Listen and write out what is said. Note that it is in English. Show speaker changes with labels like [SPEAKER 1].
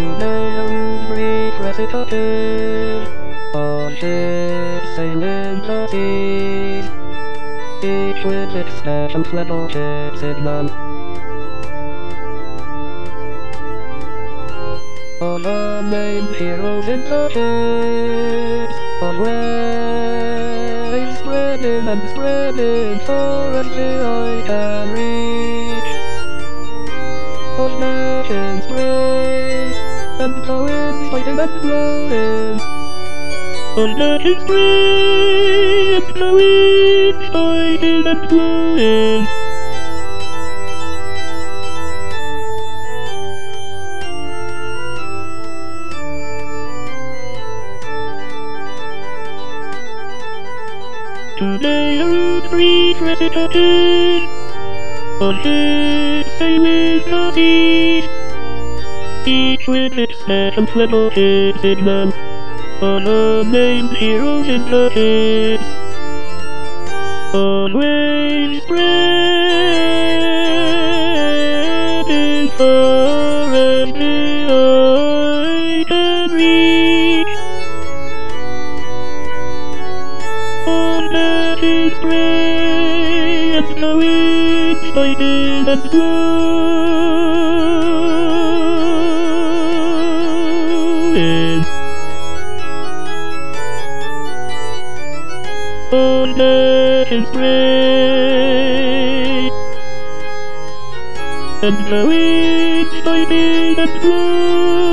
[SPEAKER 1] Today a rude breed precipitated on ships sailing the seas, each with its special flagship signal. All unnamed heroes in the ships, always spreading and spreading far as the eye can reach. All nations brave, and the winds fighting and blowing. All nations brave, and the winds fighting and blowing. Today a rude breed precipitated on ships sailing the seas, each with its special flagship signal. All unnamed heroes in the ships, always spreading far as the eye can reach. All nations pray, and the winds fighting and blowing. All nations pray, and the winds fighting and blowing.